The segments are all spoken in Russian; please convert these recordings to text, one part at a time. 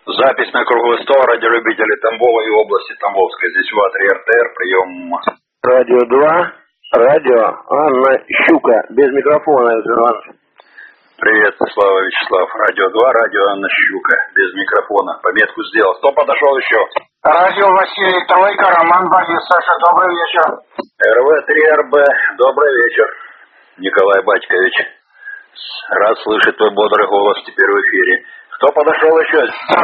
Запись на круглый стол радиолюбителей Тамбова и области Тамбовской. Здесь УА 3 РТР, прием. Радио 2, радио Анна Щука, без микрофона, Иван. Привет, Слава Вячеслав. Радио 2, радио Анна Щука, без микрофона. Пометку сделал. Кто подошел еще? Радио Василий Тройка, Роман Борис. Саша, добрый вечер. РВ-3РБ, добрый вечер. Николай Батькович. Рад слышать твой бодрый голос теперь в эфире. Кто подошел еще?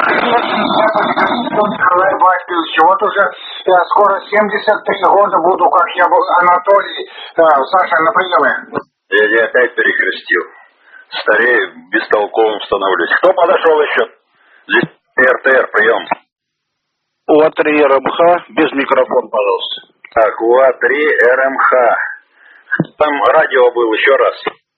Николай Батькович, вот уже скоро 73 года буду, как я был Анатолий. Саша, на приеме. Я тебя опять перекрестил. Старею, бестолковым становлюсь. Кто подошел еще? Здесь РТР, прием. УА-3 РМХ, без микрофона, пожалуйста. Так, УА-3 РМХ. Там радио было еще раз.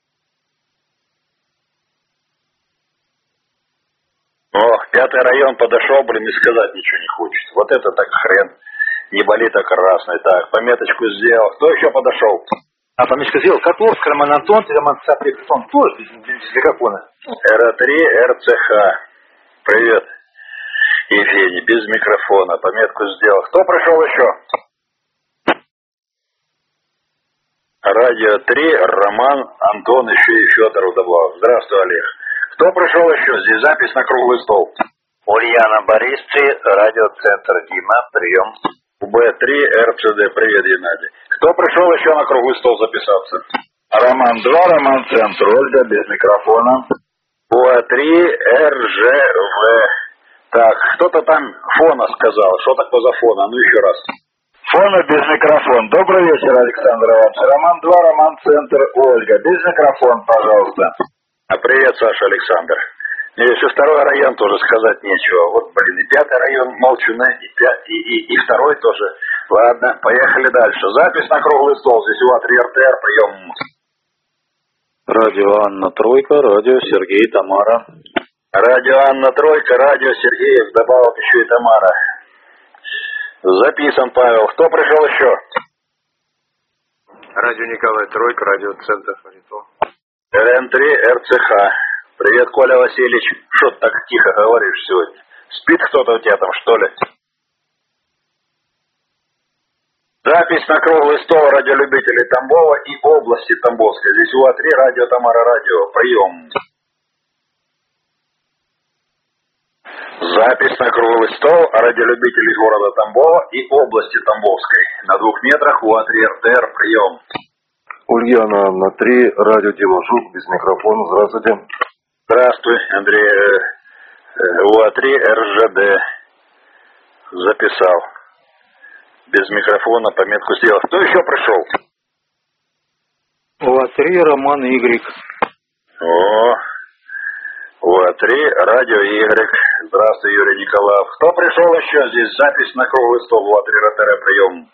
О, 5-й район подошел, блин, и сказать ничего не хочет. Вот это так хрен. Не болит, а красный. Так, пометочку сделал. Кто еще подошел? Пометочку сделал. Котловский, Роман Антон, Роман Саприксон, тоже без микрофона. РА-3 РЦХ. Привет. Евгений, без микрофона. Пометку сделал. Кто пришел еще? Радио 3, Роман, Антон, еще и Федоров добавил. Здравствуй, Олег. Кто пришел еще? Здесь запись на круглый стол. Ульяна Борисович, радиоцентр Дима, прием. УБ-3 РЦД, привет, Геннадий. Кто пришел еще на круглый стол записаться? Роман 2, Роман Центр, Ольга, без микрофона. УА-3 РЖВ. Так, кто-то там фона сказал. Что такое за фона? Ну еще раз. Фона без микрофона. Добрый вечер, Александр Иванович. Роман 2, Роман Центр, Ольга. Без микрофона, пожалуйста. Привет, Саша, Александр. Мне еще 2-й район тоже сказать нечего. Вот, блин, и 5-й район молчуны, и 2-й тоже. Ладно, поехали дальше. Запись на круглый стол. Здесь УА-3 РТР, прием. Радио Анна Тройка, радио Сергей, Тамара. Радио Анна Тройка, радио Сергеев, добавил еще и Тамара. Записан, Павел. Кто пришел еще? Радио Николай Тройка, радиоцентр Харитон. РН3 РЦХ. Привет, Коля Васильевич. Что ты так тихо говоришь сегодня? Спит кто-то у тебя там, что ли? Запись на круглый стол радиолюбителей Тамбова и области Тамбовской. Здесь УА-3, радио Тамара, радио. Прием. Запись на круглый стол радиолюбителей города Тамбова и области Тамбовской. На 2 метрах УА-3 РТР. Прием. Ульяна на 3, радио Дима Жук, без микрофона. Здравствуйте. Здравствуй, Андрей. УА-3 РЖД. Записал. Без микрофона, пометку сделал. Кто еще пришел? УА-3 Роман Y. О, УА-3, радио Y. Здравствуй, Юрий Николаев. Кто пришел еще? Здесь запись на круглый стол. УА-3 РТР, прием.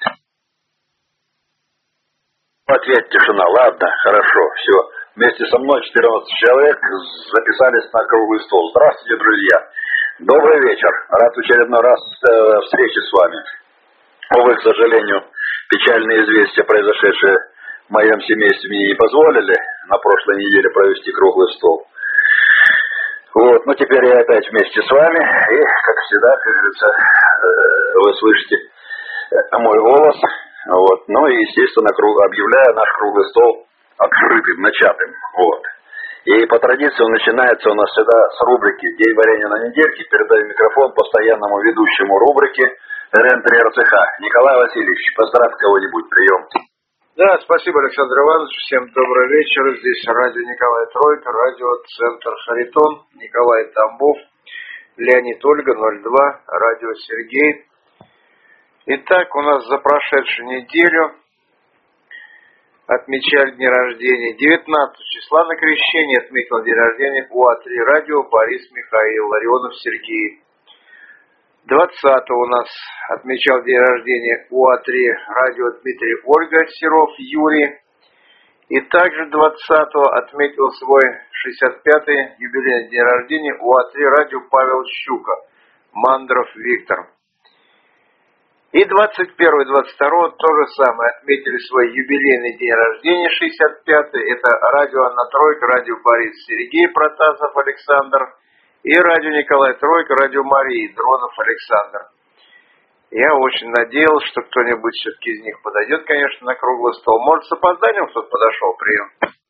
Ответь, тишина. Ладно, хорошо, все. Вместе со мной 14 человек записались на круглый стол. Здравствуйте, друзья. Добрый вечер. Рад в очередной раз встрече с вами. Увы, к сожалению, печальные известия, произошедшие в моем семействе, мне не позволили на прошлой неделе провести круглый стол. Вот, но теперь я опять вместе с вами. И, как всегда, как говорится, вы слышите мой голос. Вот. Ну и, естественно, объявляю наш круглый стол открытым, начатым. Вот. И по традиции он начинается у нас всегда с рубрики «День варенья на недельке». Передаю микрофон постоянному ведущему рубрики РН3 РЦХ. Николай Васильевич, поздравь кого-нибудь, прием. Да, спасибо, Александр Иванович. Всем добрый вечер. Здесь радио Николай Тройка, радиоцентр Харитон, Николай Тамбов, Леонид Ольга, 02, радио Сергей. Итак, у нас за прошедшую неделю отмечали дни рождения. 19 числа на Крещение отметил день рождения УА-3 радио Борис Михаил, Ларионов Сергей. 20 у нас отмечал день рождения УА-3 радио Дмитрий Ольга, Серов Юрий. И также 20-го отметил свой 65-й юбилейный день рождения УА-3 радио Павел Щука, Мандров Виктор. И 21 и 22 то же самое отметили свой юбилейный день рождения, 65-й. Это радио Анна Тройка, радио Борис Сергей, Протасов Александр И радио Николай Тройка, радио Марии, Дронов Александр. Я очень надеялся, что кто-нибудь все-таки из них подойдет, конечно, на круглый стол. Может, с опозданием кто-то подошел, прием?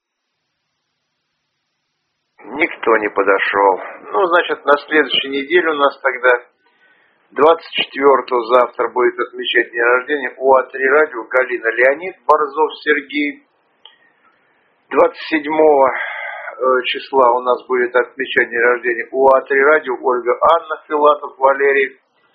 Никто не подошел. Ну, значит, на следующей неделе у нас тогда 24-го завтра будет отмечать день рождения УА-3 радио Галина Леонид, Борзов Сергей. 27 числа у нас будет отмечать день рождения УА-3 радио Ольга Анна, Филатов Валерий.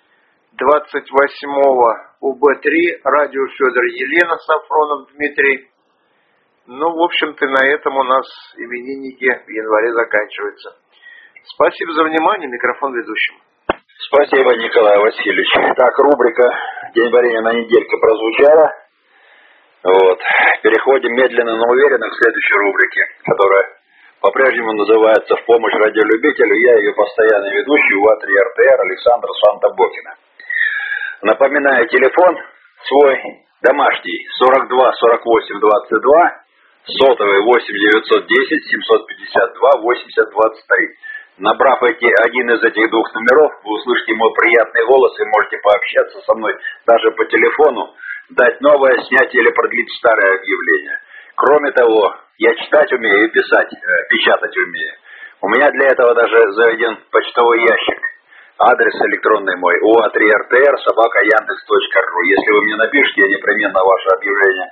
28-го УБ-3 радио Федор Елена, Сафронов Дмитрий. Ну, в общем-то, на этом у нас именинники в январе заканчиваются. Спасибо за внимание. Микрофон ведущим. Спасибо, Николай Васильевич. Так, рубрика «День варенья на недельке» прозвучала. Вот. Переходим медленно, но уверенно к следующей рубрике, которая по-прежнему называется «В помощь радиолюбителю». Я ее постоянный ведущий УА-3 РТР Александр Санта-Бокина. Напоминаю, телефон свой домашний 42 48 22, сотовый 8 910 752 80 23. Набрав один из этих двух номеров, вы услышите мой приятный голос и можете пообщаться со мной даже по телефону, дать новое, снять или продлить старое объявление. Кроме того, я читать умею и печатать умею. У меня для этого даже заведен почтовый ящик. Адрес электронный мой ua3rtr@yandex.ru. Если вы мне напишите, я непременно ваше объявление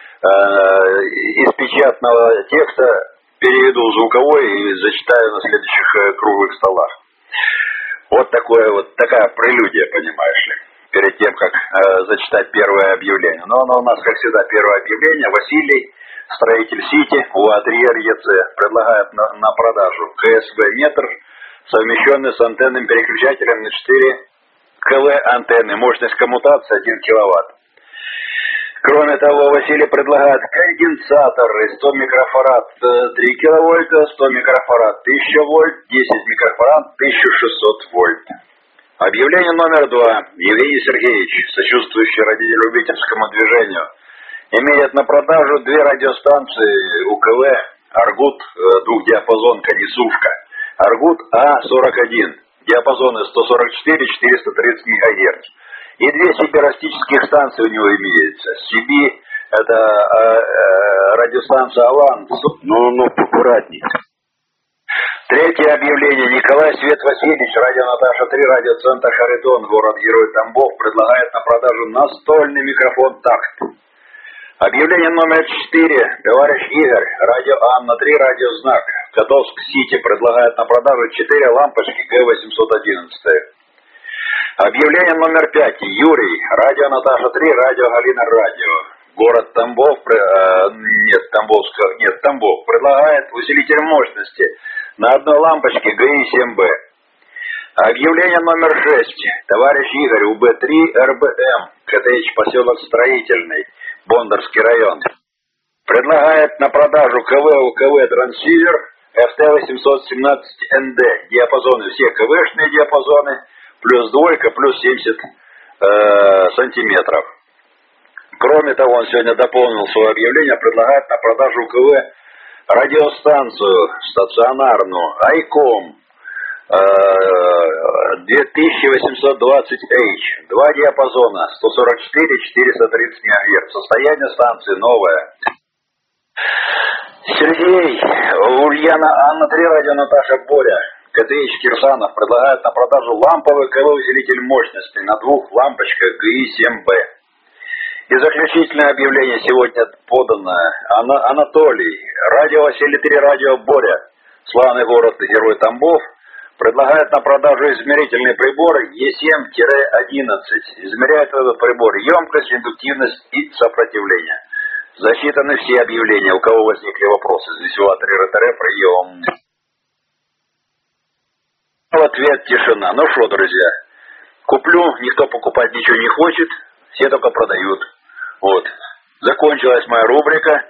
из печатного текста переведу в звуковой и зачитаю на следующих круглых столах. Вот такая прелюдия, понимаешь ли, перед тем, как зачитать первое объявление. Но оно у нас, как всегда, первое объявление. Василий, строитель Сити, УА-3 РЕЦ, предлагает на продажу КСВ метр, совмещенный с антенным переключателем на 4 КВ антенны, мощность коммутации 1 киловатт. Кроме того, Василий предлагает конденсаторы 100 микрофарад 3 киловольта, 100 микрофарад 1000 вольт, 10 микрофарад 1600 вольт. Объявление номер 2. Евгений Сергеевич, сочувствующий радиолюбительскому движению, имеет на продажу 2 радиостанции УКВ «Аргут» двухдиапазонка, несушка. «Аргут А41», диапазоны 144-430 МГц. И 2 сибиростических станции у него имеются. Сиби, это радиостанция «Алан». Ну, аккуратней. Третье объявление. Николай Свет Васильевич, радио Наташа 3, радиоцентр Харитон, город-герой Тамбов, предлагает на продажу настольный микрофон «Такт». Объявление номер 4. Товарищ Игорь, радио Анна 3, радио Знак, Котовск-Сити, предлагает на продажу 4 лампочки Г811. Объявление номер 5. Юрий, радио Наташа 3, радио Галина радио, город Тамбов, Тамбов, предлагает усилитель мощности на одной лампочке ГИ-7Б. Объявление номер 6. Товарищ Игорь, УБ-3 РБМ, КТХ, поселок Строительный, Бондарский район, предлагает на продажу КВ-УКВ трансивер FT817ND, диапазоны, все КВшные диапазоны, плюс двойка, плюс 70 сантиметров. Кроме того, он сегодня дополнил свое объявление, предлагает на продажу КВ радиостанцию стационарную ICOM 2820H, 2 диапазона, 144-430 МГц. Состояние станции новое. Сергей, Ульяна Анна 3, радио Наташа Боря, КТХ Кирсанов, предлагает на продажу ламповый КВ-усилитель мощности на 2 лампочках ГИ-7Б. И заключительное объявление сегодня подано. Анатолий, радио Василий 3, радио Боря, славный город-герой Тамбов, предлагает на продажу измерительный прибор Е7-11. Измеряет этот прибор емкость, индуктивность и сопротивление. Засчитаны все объявления. У кого возникли вопросы? Здесь УА-3 РТР, прием. В ответ тишина. Ну что, друзья, куплю, никто покупать ничего не хочет, все только продают. Вот. Закончилась моя рубрика.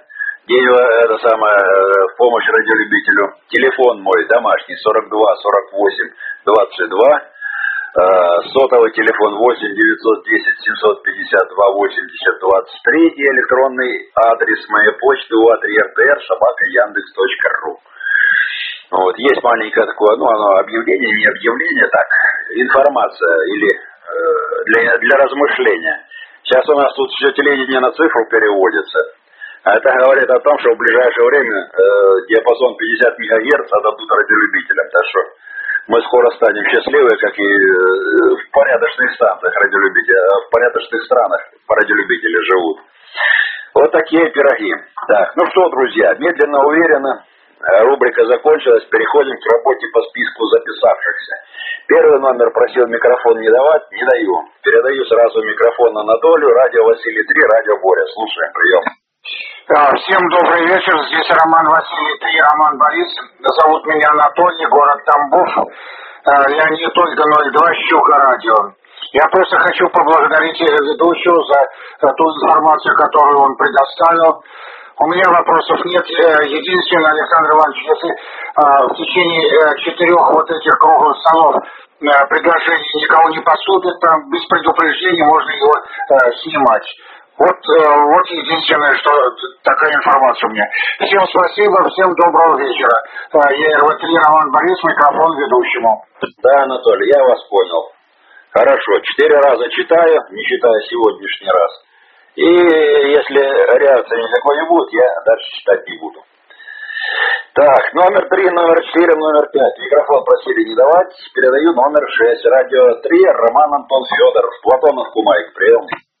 В помощь радиолюбителю. Телефон мой домашний 42 48 22. Сотовый телефон 8 910 752 80 23. И электронный адрес моей почты ua3rtr@yandex.ru. Вот, есть маленькое такое, ну, оно объявление, не объявление, так, информация или для размышления. Сейчас у нас тут все телевидение на цифру переводится. А это говорит о том, что в ближайшее время диапазон 50 МГц отдадут радиолюбителям. Так что мы скоро станем счастливы, как и в порядочных станциях радиолюбителей, в порядочных странах радиолюбители живут. Вот такие пироги. Так, ну что, друзья, медленно, уверенно. Рубрика закончилась. Переходим к работе по списку записавшихся. Первый номер просил микрофон не давать. Не даю. Передаю сразу микрофон Анатолию. Радио Василий 3, радио Боря. Слушаем. Прием. Всем добрый вечер. Здесь Роман Василий 3, Роман Борис. Зовут меня Анатолий, город Тамбов. Леонид Ольга 02, Щука радио. Я просто хочу поблагодарить ведущего за ту информацию, которую он предоставил. У меня вопросов нет. Единственное, Александр Иванович, если в течение 4 вот этих круглых столов предложений никого не поступит, там без предупреждения можно его снимать. Вот единственное, что такая информация у меня. Всем спасибо, всем доброго вечера. Я РВ-3 Роман Борис, микрофон ведущему. Да, Анатолий, я вас понял. Хорошо, 4 раза читаю, не считая сегодняшний раз. И если реакции никакой не будет, я дальше читать не буду. Так, номер 3, номер 4, номер 5. Микрофон просили не давать. Передаю номер 6. Радио 3, Роман Антон Федоров. Платоновку майк. Прием.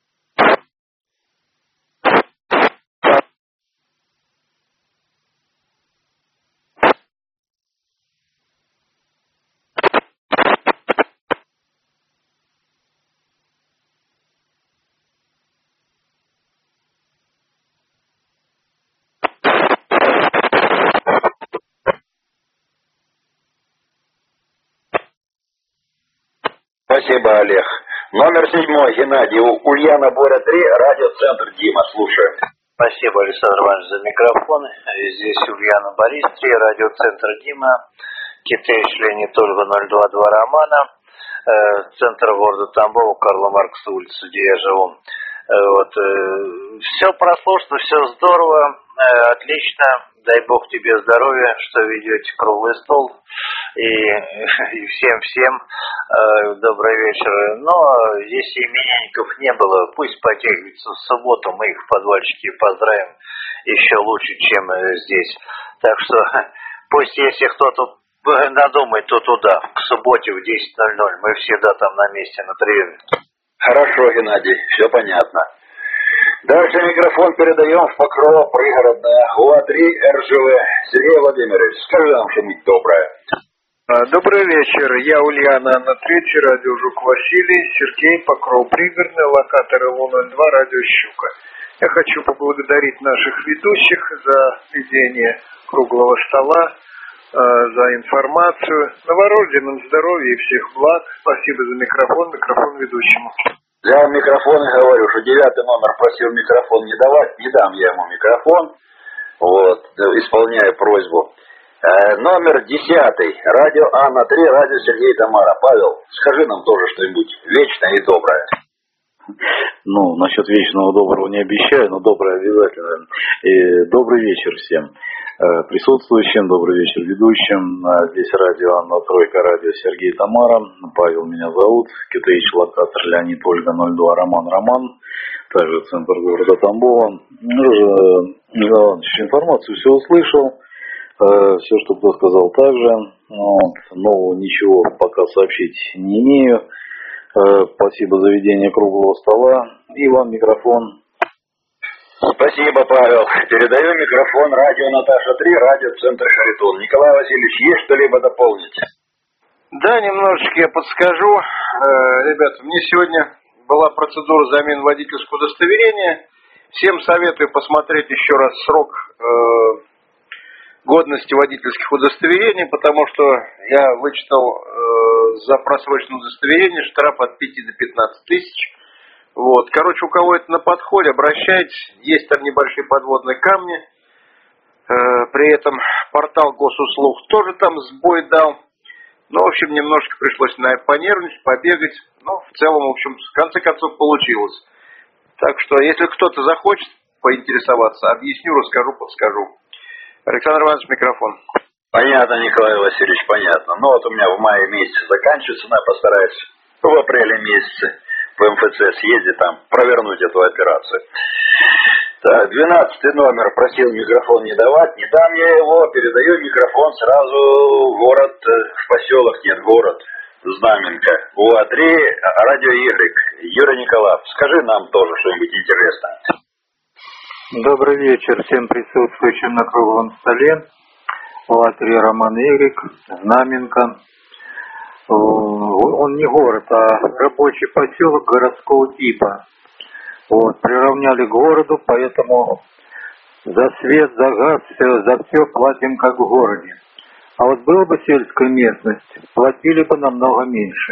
Спасибо, Олег. Номер 7, Геннадий. Ульяна, Боря 3, радиоцентр Дима. Слушаем. Спасибо, Александр Иванович, за микрофон. Здесь Ульяна, Борис 3, радиоцентр Дима. Китеевич Леонид Ольга 022 Романа. Центр города Тамбова, Карла Маркса, улица, где я живу. Вот. Все прослушано, все здорово, отлично. Дай Бог тебе здоровья, что ведете круглый стол. И всем добрый вечер. Но если именинников не было, пусть потягиваются в субботу, мы их в подвальчике поздравим еще лучше, чем здесь. Так что пусть, если кто-то надумает, то туда, к субботе в 10:00, мы всегда там на месте, на приеме. Хорошо, Геннадий, все понятно. Дальше микрофон передаем в Покрово, пригородное, УА-3, РЖВ. Сергей Владимирович, скажи нам что-нибудь доброе. Добрый вечер. Я Ульяна на 3, радио Жук Василий, Сергей, Покров, пригородный, локатор ЛО-02, радио Щука. Я хочу поблагодарить наших ведущих за ведение круглого стола, за информацию. Новорожденным здоровья и всех благ. Спасибо за микрофон ведущему. Я микрофон и говорю, что 9 номер просил микрофон не давать, не дам я ему микрофон, вот, исполняю просьбу. Номер 10, радио Анна 3, радио Сергей Тамара. Павел, скажи нам тоже что-нибудь вечное и доброе. Ну, насчет вечного доброго не обещаю, но доброе обязательно. И добрый вечер всем присутствующим, добрый вечер ведущим. Здесь радио Анна Тройка, радио Сергей Тамара. Павел меня зовут. Китеевич локатор Леонид Ольга 02 Роман. Также центр города Тамбова. Информацию все услышал. Все, что кто сказал, также. Вот. Нового ничего пока сообщить не имею. Спасибо за ведение круглого стола. И вам микрофон. Спасибо, Павел. Передаю микрофон радио Наташа 3, радиоцентр Харитон. Николай Васильевич, есть что-либо дополнить? Да, немножечко я подскажу. Ребята, мне сегодня была процедура замены водительского удостоверения. Всем советую посмотреть еще раз срок годности водительских удостоверений, потому что я вычитал за просроченное удостоверение штраф от 5 до 15 тысяч. Вот. Короче, у кого это на подходе, обращайтесь. Есть там небольшие подводные камни. При этом портал госуслуг тоже там сбой дал. Ну, в общем, немножко пришлось понервничать, побегать. Но в целом, в общем, в конце концов получилось. Так что, если кто-то захочет поинтересоваться, объясню, расскажу, подскажу. Александр Иванович, микрофон. Понятно, Николай Васильевич, понятно. Ну вот у меня в мае месяце заканчивается, но я постараюсь в апреле месяце по МФЦ съездить там, провернуть эту операцию. Так, 12 номер, просил микрофон не давать, не дам я его, передаю микрофон сразу в город, в поселок, нет, город, Знаменка, УА-3, радио Y, Юрий Николаев, скажи нам тоже что-нибудь интересное. Добрый вечер всем присутствующим на круглом столе. УА-3 Роман Y, Знаменка. Он не город, а рабочий поселок городского типа. Вот, приравняли к городу, поэтому за свет, за газ, за все платим как в городе. А вот была бы сельская местность, платили бы намного меньше.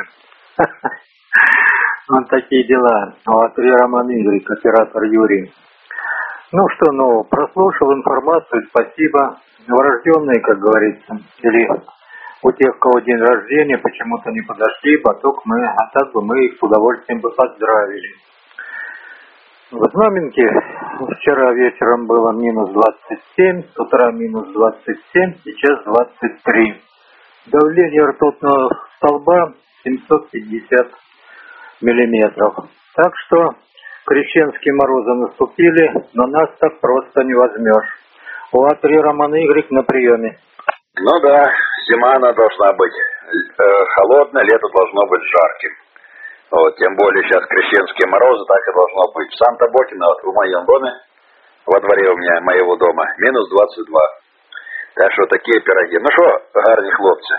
Вот такие дела. УА-3 Роман Y, оператор Юрий. Ну что нового, прослушал информацию, спасибо. Новорожденные, как говорится, или у тех, у кого день рождения, почему-то не подошли, а так бы мы их с удовольствием бы поздравили. В Знаменке вчера вечером было минус 27, с утра минус 27, сейчас 23. Давление ртутного столба 750 миллиметров. Так что крещенские морозы наступили, но нас так просто не возьмешь. УА-3 Роман Y на приеме. Ну да, зима она должна быть холодная, лето должно быть жарким. Вот, тем более сейчас крещенские морозы, так и должно быть. В Санта-Бокино, вот в моем доме, во дворе у меня, моего дома, минус 22. Так что такие пироги. Ну что, гарні хлопцы.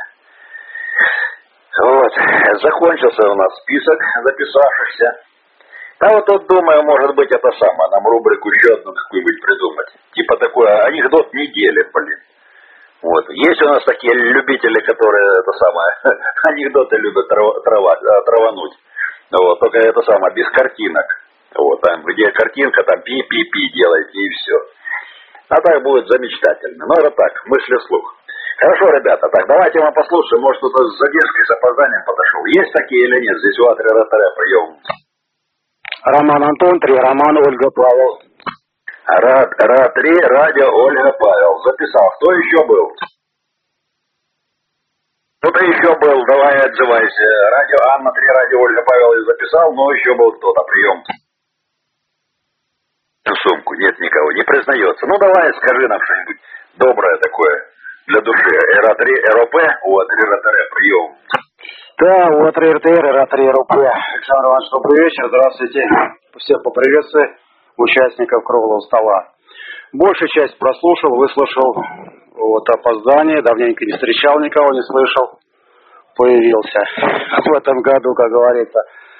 Вот, закончился у нас список записавшихся. А вот тут, думаю, может быть, это самое, нам рубрику еще одну какую-нибудь придумать. Типа такой анекдот недели, блин. Вот. Есть у нас такие любители, которые, это самое, анекдоты любят травануть. Вот. Только это самое, без картинок. Вот. Там, где картинка, там пи-пи-пи делайте и все. А так будет замечательно. Ну, это так, мысли вслух. Хорошо, ребята, так, давайте мы послушаем, может, кто-то с задержкой, с опозданием подошел. Есть такие или нет? Здесь УА-3 прием. Роман Антон, 3 Роман, Ольга Павел. РА-3, радио Ольга Павел. Записал. Кто еще был? Кто-то еще был, давай отзывайся. Радио Анна, 3 радио Ольга Павел и записал, но еще был кто-то. Прием. Сумку. Нет никого. Не признается. Ну давай, скажи нам что-нибудь доброе такое для души. РА-3 РОП, УА-3 РТР. Прием. Да, УА-3 РТР, РА-3 РОП. Александр Иванович, добрый вечер. Здравствуйте. Всех поприветствую. Участников круглого стола. Большую часть прослушал, выслушал. Вот опоздание, давненько не встречал никого, не слышал. Появился в этом году, как говорится.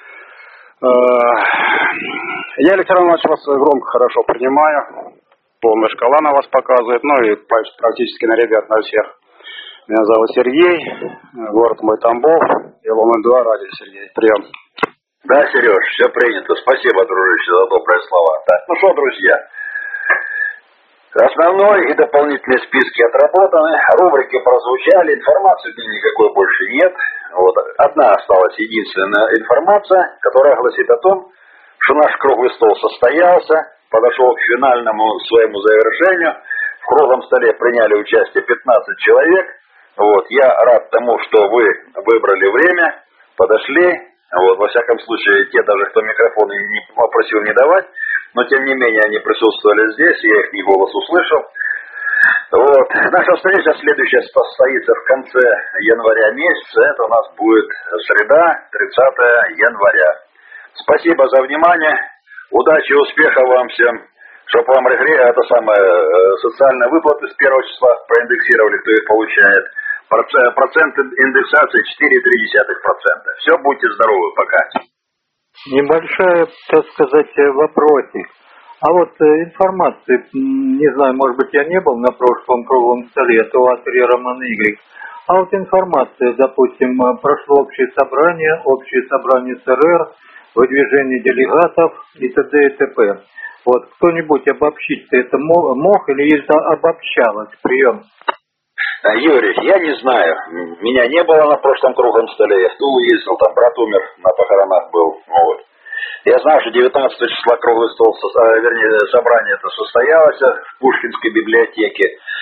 Я, Александр Иванович, вас громко хорошо принимаю. Полная шкала на вас показывает, ну и практически на ребят, на всех. Меня зовут Сергей, город мой Тамбов, ЛМ-2, радио Сергей. Прием. Да, Сереж, все принято. Спасибо, дружище, за добрые слова. Так, ну что, друзья, основной и дополнительные списки отработаны, рубрики прозвучали, информации никакой больше нет. Вот. Одна осталась единственная информация, которая гласит о том, что наш круглый стол состоялся, подошел к финальному своему завершению. В круглом столе приняли участие 15 человек. Вот. Я рад тому, что вы выбрали время, подошли. Вот, во всяком случае, те даже, кто микрофон не попросил не давать, но тем не менее они присутствовали здесь, я их голос услышал. Вот. Наша встреча следующая состоится в конце января месяца, это у нас будет среда, 30 января. Спасибо за внимание, удачи, успехов вам всем, чтобы вам это самое, социальные выплаты с 1 числа проиндексировали, кто их получает. Процент индексации 4,3%. Все, будьте здоровы, пока. Небольшая, так сказать, вопросик. А вот информации, не знаю, может быть, я не был на прошлом круглом столе, это УА-3 Роман Y. А вот информация, допустим, прошло общее собрание СРР, выдвижение делегатов и т.д. и т.п. Вот кто-нибудь обобщить-то это мог или это обобщалось? Прием. Юрий, я не знаю, меня не было на прошлом круглом столе, я в Тулу ездил, там брат умер, на похоронах был, вот. Я знаю, что 19 числа круглый стол, собрание это состоялось в Пушкинской библиотеке.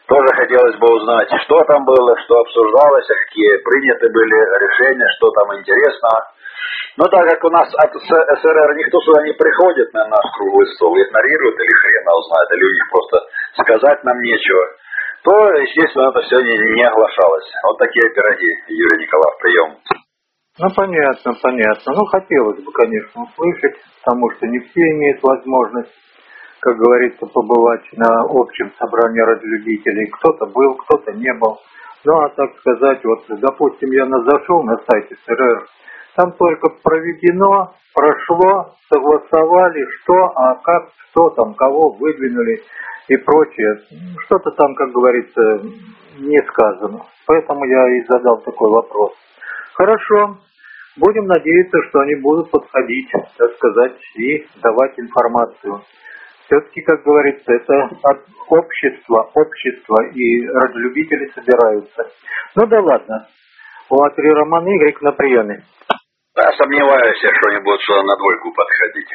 Тоже хотелось бы узнать, что там было, что обсуждалось, какие приняты были решения, что там интересного. Но так как у нас от СРР никто сюда не приходит на наш круглый стол, игнорирует или хрена узнает, или у них просто сказать нам нечего, то, естественно, это все не оглашалось. Вот такие пироги, Юрий Николаев, прием. Ну, понятно. Ну, хотелось бы, конечно, услышать, потому что не все имеют возможность, как говорится, побывать на общем собрании радиолюбителей. Кто-то был, кто-то не был. Ну, а так сказать, вот, допустим, я зашел на сайте СРР, там только проведено, прошло, согласовали, что там, кого выдвинули и прочее. Что-то там, как говорится, не сказано. Поэтому я и задал такой вопрос. Хорошо. Будем надеяться, что они будут подходить, так сказать, и давать информацию. Все-таки, как говорится, это от общества и радиолюбители собираются. Ну да ладно. У А3 Роман Игорь на приеме. Да, сомневаюсь, что они будут сюда на двойку подходить.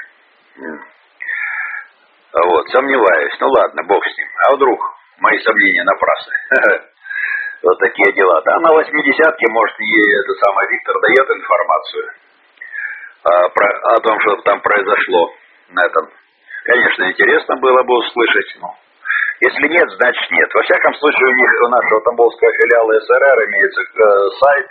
Вот, сомневаюсь. Ну ладно, бог с ним. А вдруг мои сомнения напрасны? Вот такие дела. Да, на 80-ке, может, ей этот самый Виктор дает информацию о том, что там произошло на этом. Конечно, интересно было бы услышать, но если нет, значит нет. Во всяком случае, у нашего тамбовского филиала СРР имеется сайт.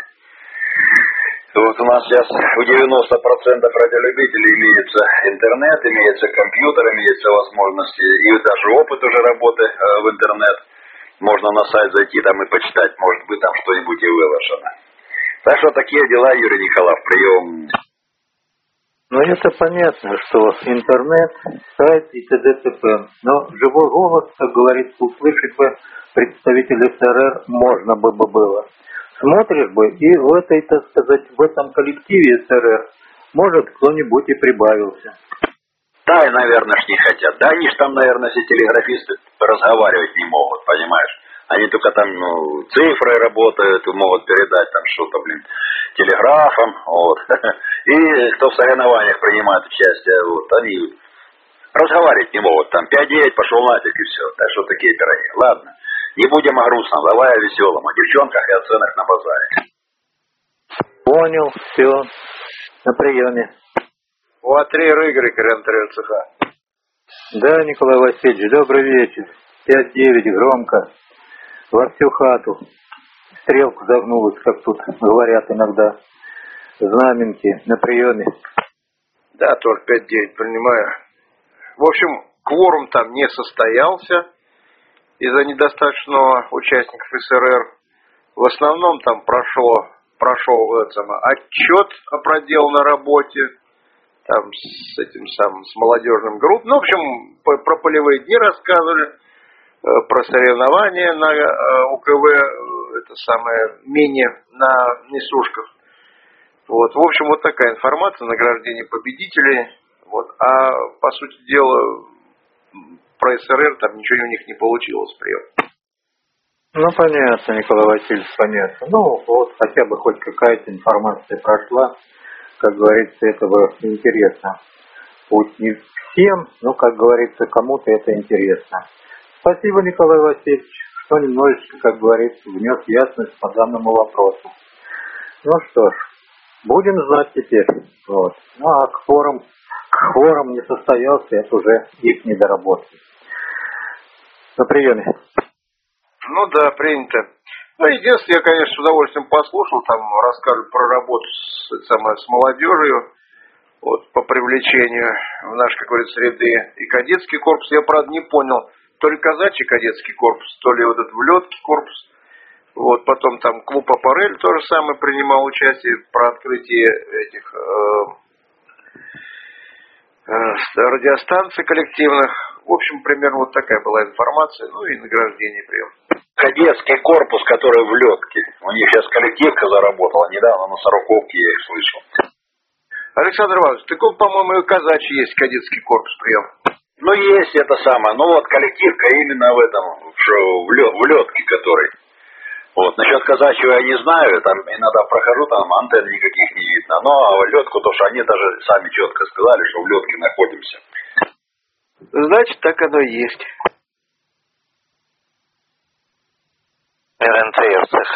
Вот у нас сейчас у 90% радиолюбителей имеется интернет, имеется компьютер, имеется возможности и даже опыт уже работы в интернет. Можно на сайт зайти там и почитать, может быть там что-нибудь и выложено. Так что такие дела, Юрий Николаев, прием. Ну это понятно, что интернет, сайт и т.д. Но живой голос, как говорится, услышать бы представителей СРР можно бы было. Смотришь бы, и в этой, так сказать, в этом коллективе СРР, может, кто-нибудь и прибавился. Да, и, наверное, ж не хотят. Да, они ж там, наверное, все телеграфисты разговаривать не могут, понимаешь? Они только там, цифры работают, могут передать там что-то, телеграфом, вот. И кто в соревнованиях принимает участие, вот, они разговаривать не могут. Там 5-9, пошел нафиг и все. Так что такие пироги. Ладно, не будем о грустном, давай о веселом, о девчонках и о ценах на базаре. Понял, все. На приеме. У А3 Игорь, координатор РЦХ. Да, Николай Васильевич, добрый вечер. 5-9, громко. Во всю хату. Стрелку загнулась, как тут говорят иногда. Знаменки на приеме. Да, тоже 5-9, принимаю. В общем, кворум там не состоялся из-за недостаточного участников СРР. В основном там прошел отчет о проделанной работе. Там с молодежным группой. Ну, в общем, про полевые дни рассказывали, про соревнования на УКВ, мини на несушках. Вот, в общем, вот такая информация, награждение победителей. Вот, а по сути дела про СРР там ничего у них не получилось прием. Ну, понятно, Николай Васильевич, понятно. Ну, вот хотя бы хоть какая-то информация прошла. Как говорится, этого интересно. Пусть не всем, но, как говорится, кому-то это интересно. Спасибо, Николай Васильевич, что немножечко, как говорится, внес ясность по данному вопросу. Ну что ж, будем знать теперь. Вот. Ну а кворум не состоялся, это уже их недоработки. На приеме. Ну да, принято. Ну, единственное, я, конечно, с удовольствием послушал, там рассказывали про работу с молодежью, вот, по привлечению в наш, как говорится, ряды. И кадетский корпус, я, правда, не понял, то ли казачий кадетский корпус, то ли вот этот влетский корпус. Вот, потом там клуб «Аппарель» тоже самое принимал участие про открытие этих радиостанций коллективных. В общем, примерно вот такая была информация, ну и награждение прием. Кадетский корпус, который в летке. У них сейчас коллективка заработала. Недавно на Сороковке я их слышал. Александр Иванович, так он, по-моему, и казачий есть кадетский корпус прием. Ну, есть это самое. Ну, вот коллективка именно в этом, в летке который. Вот, насчет казачьего я не знаю. Там иногда прохожу, там антенн никаких не видно. Но в летку, то что они даже сами четко сказали, что в летке находимся. Значит, так оно и есть. РНТ